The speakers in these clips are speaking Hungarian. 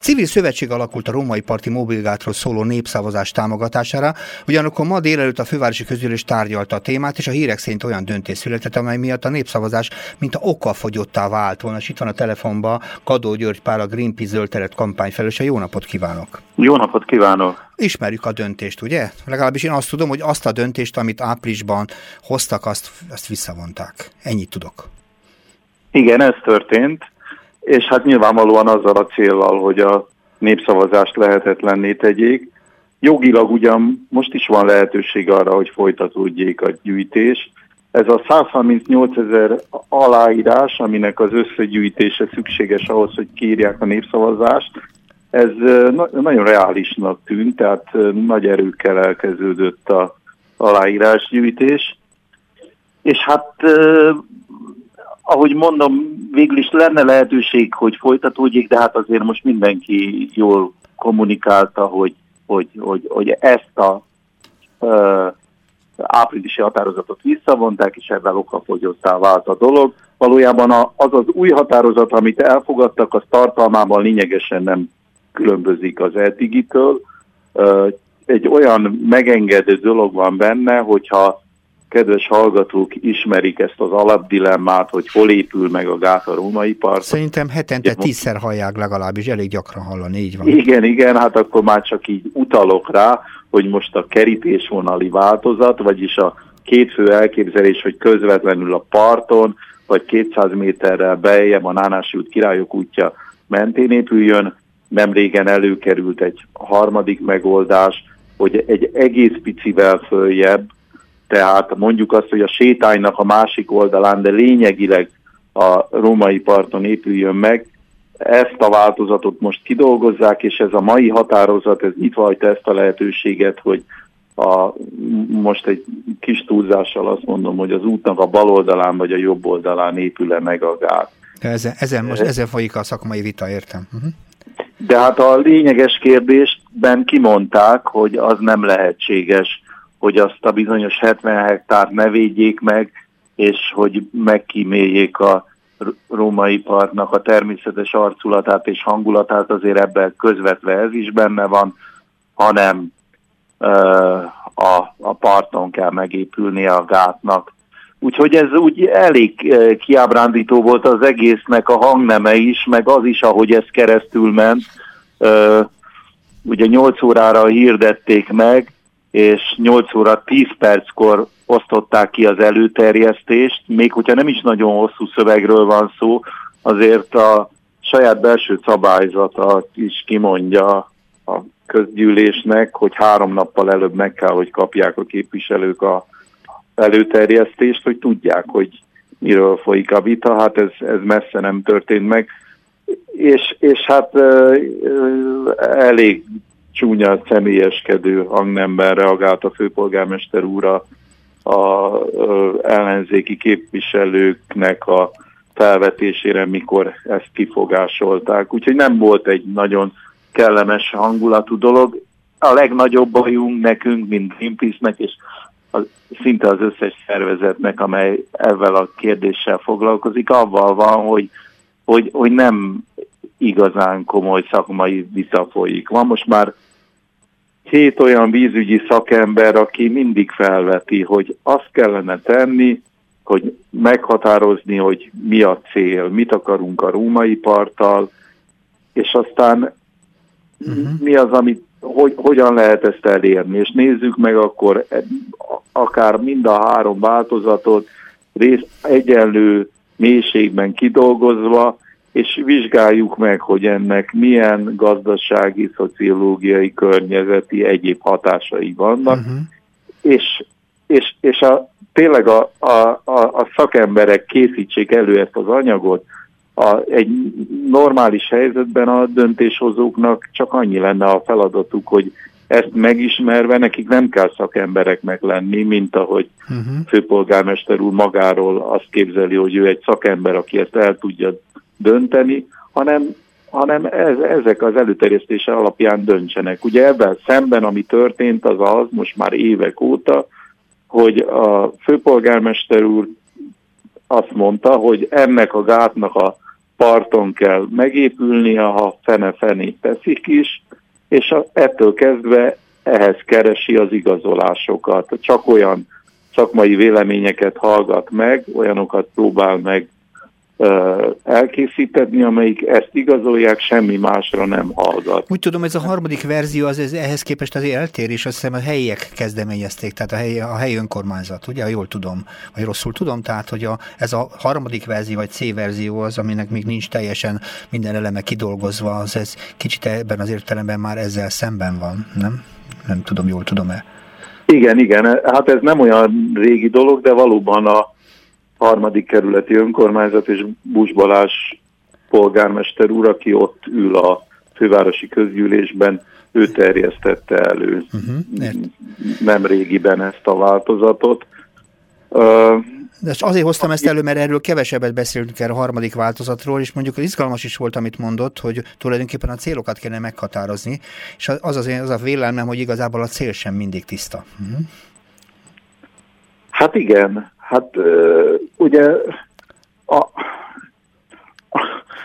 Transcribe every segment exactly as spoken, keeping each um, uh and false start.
Civil szövetség alakult a római parti mobilgátról szóló népszavazás támogatására, ugyanakkor ma délelőtt a fővárosi közgyűlés tárgyalta a témát, és a hírek szerint olyan döntés született, amely miatt a népszavazás mint a okafogyottá vált volna. És itt van a telefonban Kadó György Pál, a Greenpeace zöld teret kampányfelelőse. Jó napot kívánok! Jó napot kívánok! Ismerjük a döntést, ugye? Legalábbis én azt tudom, hogy azt a döntést, amit áprilisban hoztak, azt, azt visszavonták. Ennyit tudok. Igen, ez történt, és hát nyilvánvalóan azzal a céllal, hogy a népszavazást lehetetlenné tegyék. Jogilag ugyan most is van lehetőség arra, hogy folytatódjék a gyűjtés. Ez a száz harmincnyolcezer aláírás, aminek az összegyűjtése szükséges ahhoz, hogy kiírják a népszavazást, ez nagyon reálisnak tűnt, tehát nagy erőkkel elkezdődött az aláírásgyűjtés. És hát, ahogy mondom, végül is lenne lehetőség, hogy folytatódjék, de hát azért most mindenki jól kommunikálta, hogy, hogy, hogy, hogy ezt a uh, áprilisi határozatot visszavonták, és ebben okafogyottá vált a dolog. Valójában az az új határozat, amit elfogadtak, az tartalmában lényegesen nem különbözik az eddigitől. Uh, egy olyan megengedő dolog van benne, hogyha kedves hallgatók ismerik ezt az alapdilemmát, hogy hol épül meg a gát a római parton. Szerintem hetente tízszer hallják legalábbis, elég gyakran hallani, így van. Igen, igen, hát akkor már csak így utalok rá, hogy most a kerítésvonali változat, vagyis a két fő elképzelés, hogy közvetlenül a parton, vagy kétszáz méterrel beljebb a Nánási út, Királyok útja mentén épüljön. Nemrégen előkerült egy harmadik megoldás, hogy egy egész picivel följebb, tehát mondjuk azt, hogy a sétánynak a másik oldalán, de lényegileg a római parton épüljön meg. Ezt a változatot most kidolgozzák, és ez a mai határozat, ez nyitva hagyta ezt a lehetőséget, hogy a, most egy kis túlzással azt mondom, hogy az útnak a bal oldalán vagy a jobb oldalán épül-e meg a gát. Ezen, ezen, most ezen folyik a szakmai vita, értem. Uh-huh. De hát a lényeges kérdésben kimondták, hogy az nem lehetséges, hogy azt a bizonyos hetven hektárt ne védjék meg, és hogy megkíméljék a római partnak a természetes arculatát és hangulatát, azért ebben közvetve ez is benne van, hanem uh, a, a parton kell megépülnie a gátnak. Úgyhogy ez úgy elég kiábrándító volt az egésznek a hangneme is, meg az is, ahogy ez keresztül ment. Uh, ugye nyolc órára hirdették meg, és nyolc óra tíz perckor osztották ki az előterjesztést, még hogyha nem is nagyon hosszú szövegről van szó, azért a saját belső szabályzata is kimondja a közgyűlésnek, hogy három nappal előbb meg kell, hogy kapják a képviselők a előterjesztést, hogy tudják, hogy miről folyik a vita. Hát ez, ez messze nem történt meg. És, és hát elég csúnya, személyeskedő hangnemben reagált a főpolgármester úr a, a ellenzéki képviselőknek a felvetésére, mikor ezt kifogásolták. Úgyhogy nem volt egy nagyon kellemes hangulatú dolog. A legnagyobb bajunk nekünk, mint Greenpeace-nek, és az, szinte az összes szervezetnek, amely ezzel a kérdéssel foglalkozik, avval van, hogy, hogy, hogy nem igazán komoly szakmai vita folyik. Van most már hét olyan vízügyi szakember, aki mindig felveti, hogy azt kellene tenni, hogy meghatározni, hogy mi a cél, mit akarunk a római parttal, és aztán uh-huh. mi az, amit, hogy, hogyan lehet ezt elérni. És nézzük meg akkor akár mind a három változatot rész egyenlő mélységben kidolgozva, és vizsgáljuk meg, hogy ennek milyen gazdasági, szociológiai, környezeti, egyéb hatásai vannak, uh-huh. és, és, és a, tényleg a, a, a, a szakemberek készítsék elő ezt az anyagot. A, egy normális helyzetben a döntéshozóknak csak annyi lenne a feladatuk, hogy ezt megismerve nekik nem kell szakembereknek lenni, mint ahogy uh-huh. főpolgármester úr magáról azt képzeli, hogy ő egy szakember, aki ezt el tudja dönteni, hanem, hanem ez, ezek az előterjesztése alapján döntsenek. Ugye ebben szemben, ami történt, az az, most már évek óta, hogy a főpolgármester úr azt mondta, hogy ennek a gátnak a parton kell megépülnie, ha fene-fené teszik is, és a, ettől kezdve ehhez keresi az igazolásokat. Csak olyan szakmai véleményeket hallgat meg, olyanokat próbál meg uh, elkészíteni, amelyik ezt igazolják, semmi másra nem hallgat. Úgy tudom, ez a harmadik verzió az ez, ehhez képest azért eltér, és azt hiszem a helyiek kezdeményezték, tehát a helyi, a helyi önkormányzat, ugye, ha jól tudom, vagy rosszul tudom, tehát hogy a, ez a harmadik verzió, vagy C verzió az, aminek még nincs teljesen minden eleme kidolgozva, az ez kicsit ebben az értelemben már ezzel szemben van, nem? Nem tudom, jól tudom-e. Igen, igen, hát ez nem olyan régi dolog, de valóban a harmadik kerületi önkormányzat és Buss Balázs polgármester úr, aki ott ül a fővárosi közgyűlésben, ő terjesztette elő uh-huh, nem régiben ezt a változatot. Uh, De azért hoztam ezt elő, mert erről kevesebbet beszéltünk erről a harmadik változatról, és mondjuk izgalmas is volt, amit mondott, hogy tulajdonképpen a célokat kéne meghatározni, és az az, az a vélelmem, hogy igazából a cél sem mindig tiszta. Uh-huh. Hát igen, hát uh, ugye a, a,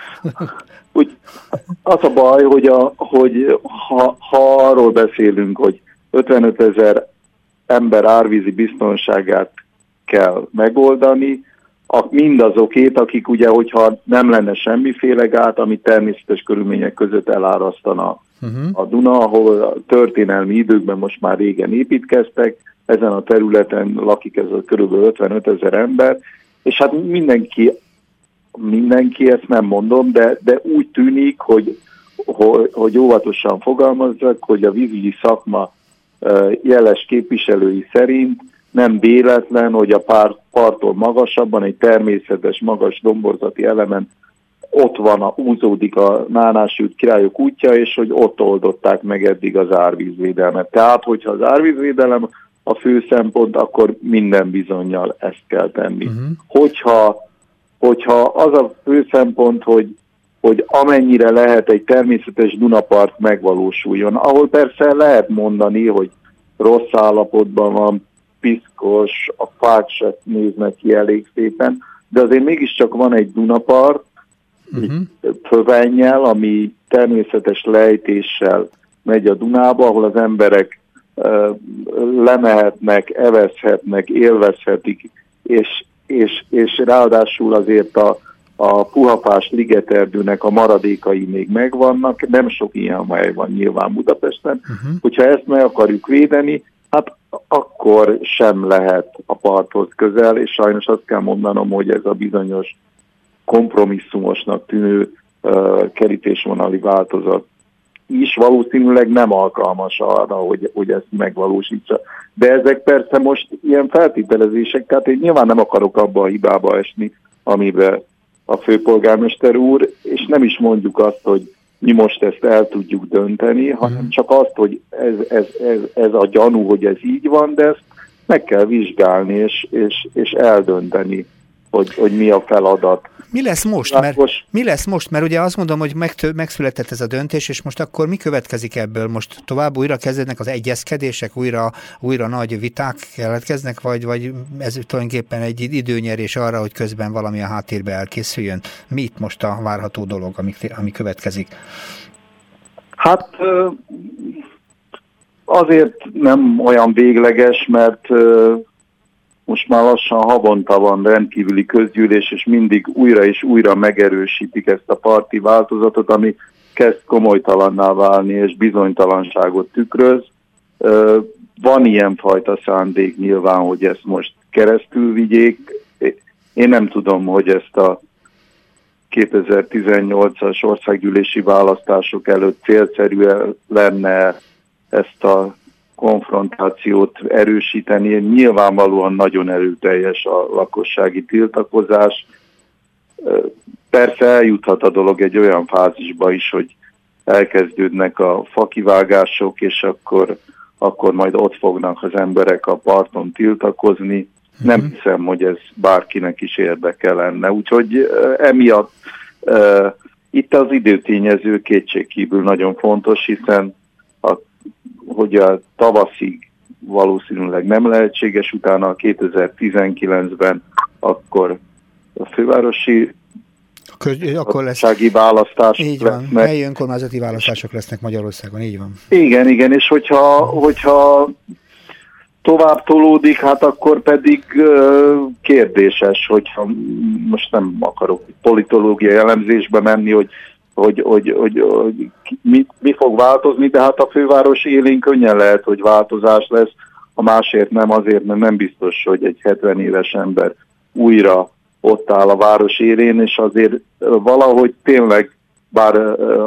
úgy, az a baj, hogy, a, hogy ha, ha arról beszélünk, hogy ötvenöt ezer ember árvízi biztonságát kell megoldani, a, mindazokét, akik ugye, hogyha nem lenne semmiféle gát, ami természetes körülmények között elárasztana uh-huh. a Duna, ahol a történelmi időkben most már régen építkeztek, ezen a területen lakik ez a körülbelül ötvenöt ezer ember, és hát mindenki, mindenki ezt nem mondom, de, de úgy tűnik, hogy, hogy, hogy óvatosan fogalmazzak, hogy a vízügyi szakma jeles képviselői szerint nem véletlen, hogy a pár, parttól magasabban, egy természetes magas domborzati elemen ott van, a, húzódik a Nánás út Királyok útja, és hogy ott oldották meg eddig az árvízvédelmet. Tehát, hogyha az árvízvédelem a fő szempont, akkor minden bizonnyal ezt kell tenni. Uh-huh. Hogyha, hogyha az a fő szempont, hogy, hogy amennyire lehet egy természetes Dunapart megvalósuljon, ahol persze lehet mondani, hogy rossz állapotban van, piszkos, a fák se néznek ki elég szépen, de azért mégiscsak van egy Dunapart, uh-huh. fövennyel, ami természetes lejtéssel megy a Dunába, ahol az emberek uh, lemehetnek, evezhetnek, élvezhetik, és, és, és ráadásul azért a, a puhafás ligeterdőnek a maradékai még megvannak, nem sok ilyen hely van nyilván Budapesten, uh-huh. hogyha ezt meg akarjuk védeni, hát akkor sem lehet a parthoz közel, és sajnos azt kell mondanom, hogy ez a bizonyos kompromisszumosnak tűnő uh, kerítésvonali változat is valószínűleg nem alkalmas arra, hogy, hogy ezt megvalósítsa. De ezek persze most ilyen feltételezések, tehát én nyilván nem akarok abba a hibába esni, amiben a főpolgármester úr, és nem is mondjuk azt, hogy mi most ezt el tudjuk dönteni, hanem csak azt, hogy ez, ez, ez, ez a gyanú, hogy ez így van, de ezt meg kell vizsgálni, és, és, és eldönteni, hogy, hogy mi a feladat. Mi lesz most? Mert, mi lesz most? Mert ugye azt mondom, hogy megtö- megszületett ez a döntés, és most akkor mi következik ebből? Most tovább újra kezdődnek az egyezkedések, újra, újra nagy viták keletkeznek, vagy, vagy ez tulajdonképpen egy időnyerés arra, hogy közben valami a háttérbe elkészüljön? Mi itt most a várható dolog, ami, ami következik? Hát azért nem olyan végleges, mert most már lassan havonta van rendkívüli közgyűlés, és mindig újra és újra megerősítik ezt a parti változatot, ami kezd komolytalanná válni, és bizonytalanságot tükröz. Van ilyenfajta szándék nyilván, hogy ezt most keresztül vigyék. Én nem tudom, hogy ezt a kétezer-tizennyolcas országgyűlési választások előtt célszerű lenne ezt a konfrontációt erősíteni. Nyilvánvalóan nagyon erőteljes a lakossági tiltakozás. Persze eljuthat a dolog egy olyan fázisba is, hogy elkezdődnek a fakivágások, és akkor, akkor majd ott fognak az emberek a parton tiltakozni. Nem uh-huh. hiszem, hogy ez bárkinek is érdeke lenne. Úgyhogy emiatt uh, itt az időtényező kétségkívül nagyon fontos, hiszen a hogy a tavaszig valószínűleg nem lehetséges, utána a kétezer-tizenkilencben akkor a fővárosi Köz, akkor lesz. választás. Így van, helyi önkormányzati választások lesznek Magyarországon, így van. Igen, igen, és hogyha, hogyha tovább tolódik, hát akkor pedig uh, kérdéses, hogyha most nem akarok politológiai elemzésbe menni, hogy, hogy, hogy, hogy, hogy mi, mi fog változni, de hát a főváros élén könnyen lehet, hogy változás lesz, a másért nem, azért nem, nem biztos, hogy egy hetven éves ember újra ott áll a város élén, és azért valahogy tényleg, bár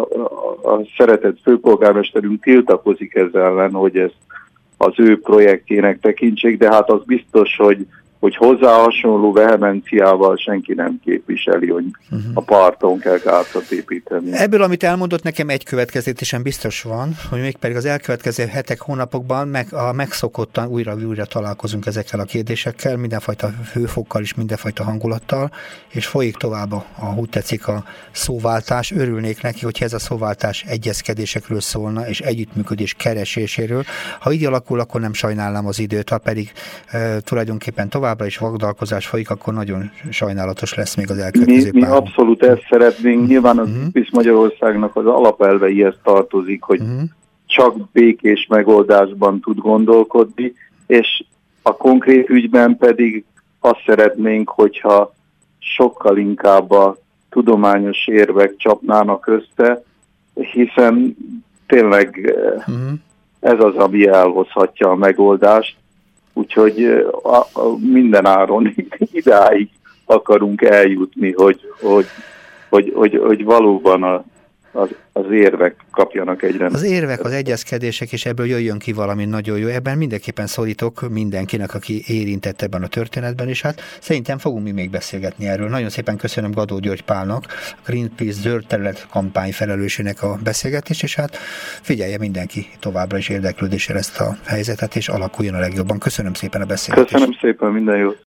a szeretett főpolgármesterünk tiltakozik ezzel ellen, hogy ezt az ő projektjének tekintsék, de hát az biztos, hogy, hogy hozzá hasonló vehemenciával senki nem képviseli, hogy uh-huh. a parton kell gátat építeni. Ebből, amit elmondott, nekem egy következtetésen biztos van, hogy mégpedig az elkövetkező hetek, hónapokban meg, a megszokottan újra-újra találkozunk ezekkel a kérdésekkel, mindenfajta hőfokkal és mindenfajta hangulattal, és folyik tovább a, a úgy tetszik a szóváltás. Örülnék neki, hogyha ez a szóváltás egyezkedésekről szólna, és együttműködés kereséséről. Ha így alakul, akkor nem sajnálnám az időt, ha pedig e, tulajdonképpen továbbra is vagdalkozás folyik, akkor nagyon sajnálatos lesz még az elkövetkező Mi, mi abszolút ezt szeretnénk. Nyilván az uh-huh. Greenpeace Magyarországnak az alapelveihez tartozik, hogy uh-huh. csak békés megoldásban tud gondolkodni, és a konkrét ügyben pedig azt szeretnénk, hogyha sokkal inkább a tudományos érvek csapnának össze, hiszen tényleg uh-huh. ez az, ami elhozhatja a megoldást. Úgyhogy a, a minden áron idáig akarunk eljutni, hogy, hogy, hogy, hogy, hogy valóban a, az, az érvek kapjanak egy rendet. Az érvek, az egyezkedések, és ebből jöjjön ki valami nagyon jó. Ebben mindenképpen szólítok mindenkinek, aki érintett ebben a történetben, és hát szerintem fogunk mi még beszélgetni erről. Nagyon szépen köszönöm Gadó György Pálnak, a Greenpeace zöld terület kampány felelősének a beszélgetést, és hát figyelje mindenki továbbra is érdeklődéssel ezt a helyzetet, és alakuljon a legjobban. Köszönöm szépen a beszélgetést. Köszönöm szépen, minden jót.